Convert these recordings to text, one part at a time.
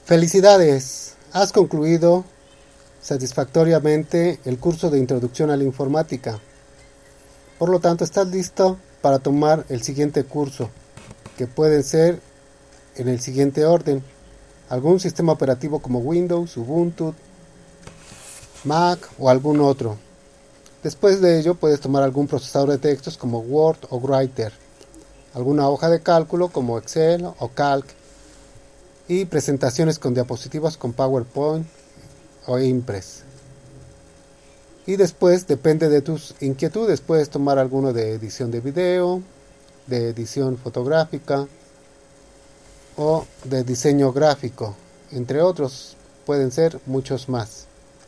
Felicidades, has concluido satisfactoriamente el curso de Introducción a la Informática. Por lo tanto, estás listo para tomar el siguiente curso, que pueden ser en el siguiente orden: algún sistema operativo como Windows, Ubuntu, Mac o algún otro. Después de ello puedes tomar algún procesador de textos como Word o Writer, alguna hoja de cálculo como Excel o Calc, y presentaciones con diapositivas con PowerPoint o Impress. Y después, depende de tus inquietudes, puedes tomar alguno de edición de video, de edición fotográfica o de diseño gráfico, entre otros. Pueden ser muchos más.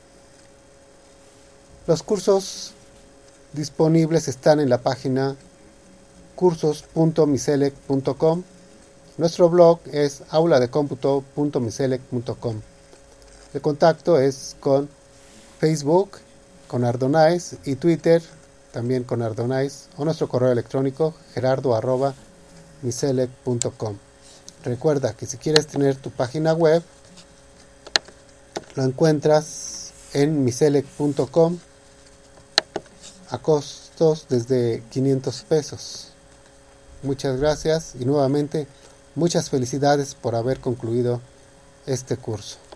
Los cursos disponibles están en la página cursos.miselec.com. Nuestro blog es auladecomputo.miselec.com. El contacto es con Facebook, con Ardonais, y Twitter, también con Ardonais, o nuestro correo electrónico gerardo@miselec.com. Recuerda que si quieres tener tu página web, lo encuentras en miselec.com a costos desde 500 pesos. Muchas gracias y nuevamente muchas felicidades por haber concluido este curso.